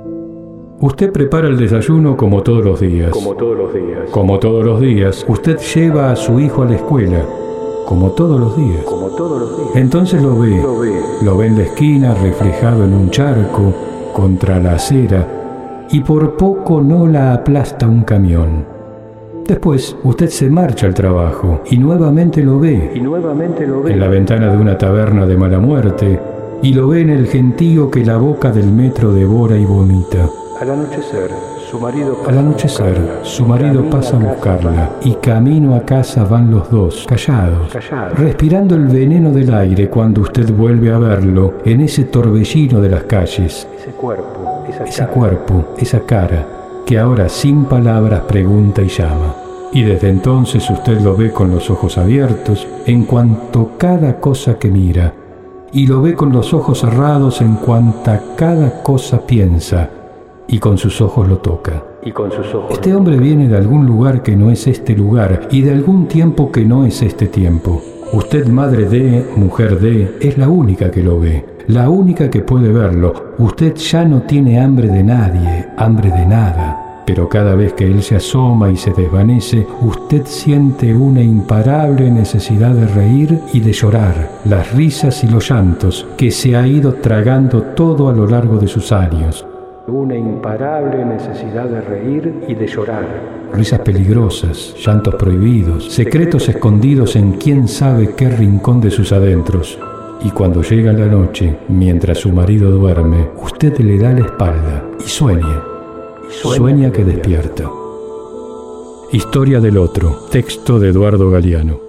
Usted prepara el desayuno como todos los días. Como todos los días. Como todos los días. Usted lleva a su hijo a la escuela. Como todos los días. Como todos los días. Entonces lo ve. Lo ve en la esquina, reflejado en un charco, contra la acera, y por poco no la aplasta un camión. Después, usted se marcha al trabajo y nuevamente lo ve. En la ventana de una taberna de mala muerte, y lo ve en el gentío que la boca del metro devora y vomita. Al anochecer, su marido pasa a buscarla, y camino a casa van los dos, callados, respirando el veneno del aire cuando usted vuelve a verlo en ese torbellino de las calles. Ese cuerpo, esa cara, que ahora sin palabras pregunta y llama. Y desde entonces usted lo ve con los ojos abiertos en cuanto cada cosa que mira, y lo ve con los ojos cerrados en cuanta cada cosa piensa, y con sus ojos lo toca. Este hombre viene de algún lugar que no es este lugar, y de algún tiempo que no es este tiempo. Usted, madre de, mujer de, es la única que lo ve, la única que puede verlo. Usted ya no tiene hambre de nadie, hambre de nada. Pero cada vez que él se asoma y se desvanece, usted siente una imparable necesidad de reír y de llorar, las risas y los llantos que se ha ido tragando todo a lo largo de sus años. Una imparable necesidad de reír y de llorar. Risas peligrosas, llantos prohibidos, secretos escondidos en quién sabe qué rincón de sus adentros. Y cuando llega la noche, mientras su marido duerme, usted le da la espalda y sueña que despierta. Historia del otro, texto de Eduardo Galeano.